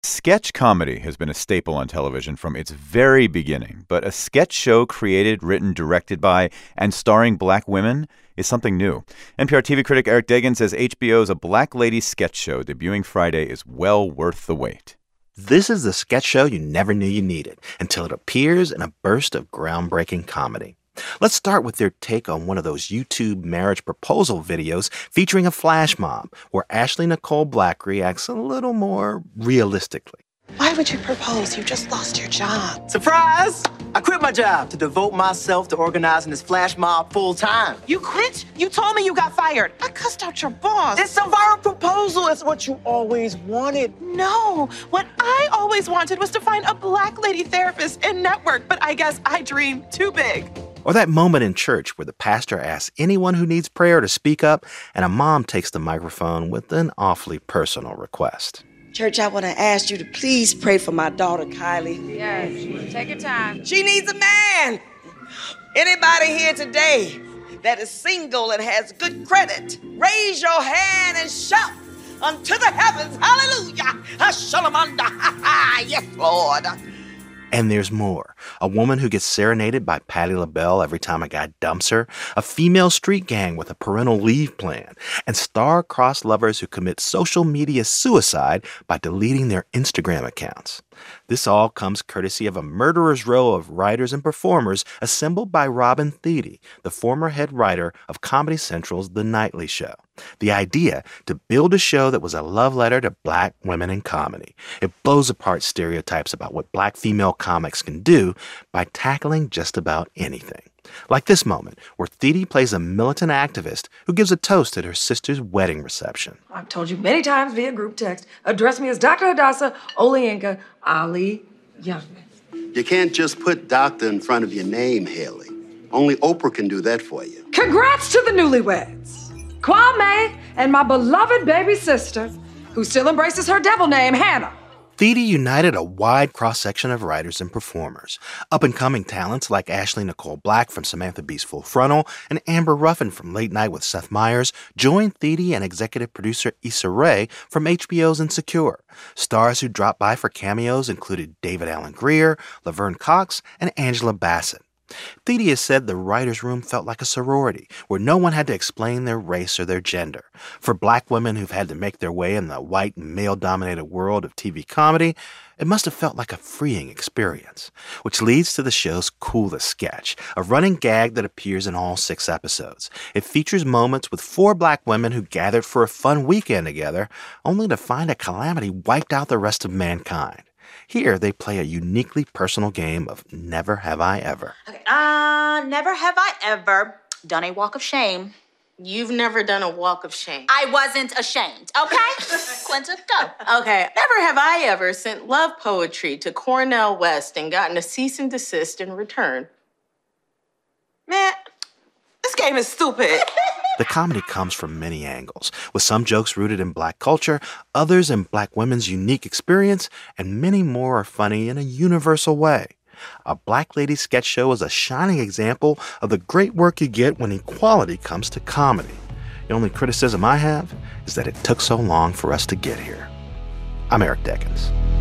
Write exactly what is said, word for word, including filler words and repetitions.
Sketch comedy has been a staple on television from its very beginning, but a sketch show created, written, directed by, and starring black women is something new. N P R T V critic Eric Deggans says H B O's A Black Lady sketch show debuting Friday is well worth the wait. This is the sketch show you never knew you needed until it appears in a burst of groundbreaking comedy. Let's start with their take on one of those YouTube marriage proposal videos featuring a flash mob where Ashley Nicole Black reacts a little more realistically. Why would you propose? You just lost your job. Surprise! I quit my job to devote myself to organizing this flash mob full time. You quit? You told me you got fired. I cussed out your boss. It's a viral proposal. It's what you always wanted. No, what I always wanted was to find a black lady therapist and network, but I guess I dreamed too big. Or that moment in church where the pastor asks anyone who needs prayer to speak up, and a mom takes the microphone with an awfully personal request. Church, I want to ask you to please pray for my daughter, Kylie. Yes, take your time. She needs a man. Anybody here today that is single and has good credit, raise your hand and shout unto the heavens, hallelujah, Hashalamanda, yes, Lord. And there's more. A woman who gets serenaded by Patti LaBelle every time a guy dumps her, a female street gang with a parental leave plan, and star-crossed lovers who commit social media suicide by deleting their Instagram accounts. This all comes courtesy of a murderer's row of writers and performers assembled by Robin Thede, the former head writer of Comedy Central's The Nightly Show. The idea to build a show that was a love letter to black women in comedy. It blows apart stereotypes about what black female comics can do by tackling just about anything. Like this moment where Thede plays a militant activist who gives a toast at her sister's wedding reception. I've told you many times via group text, address me as Doctor Hadassah Olayinka Ali Youngman. You can't just put doctor in front of your name, Haley. Only Oprah can do that for you. Congrats to the newlyweds. Kwame and my beloved baby sister, who still embraces her devil name, Hannah. Thede united a wide cross-section of writers and performers. Up-and-coming talents like Ashley Nicole Black from Samantha Bee's Full Frontal and Amber Ruffin from Late Night with Seth Meyers joined Thede and executive producer Issa Rae from H B O's Insecure. Stars who dropped by for cameos included David Alan Grier, Laverne Cox, and Angela Bassett. Thede has said the writer's room felt like a sorority where no one had to explain their race or their gender. For black women who've had to make their way in the white, male-dominated world of T V comedy, it must have felt like a freeing experience. Which leads to the show's coolest sketch, a running gag that appears in all six episodes. It features moments with four black women who gathered for a fun weekend together, only to find a calamity wiped out the rest of mankind. Here, they play a uniquely personal game of Never Have I Ever. Okay, uh, never have I ever done a walk of shame. You've never done a walk of shame. I wasn't ashamed, okay? Quinta, go. Okay, never have I ever sent love poetry to Cornell West and gotten a cease and desist in return. Man, this game is stupid. The comedy comes from many angles, with some jokes rooted in black culture, others in black women's unique experience, and many more are funny in a universal way. A Black Lady sketch show is a shining example of the great work you get when equality comes to comedy. The only criticism I have is that it took so long for us to get here. I'm Eric Deggans.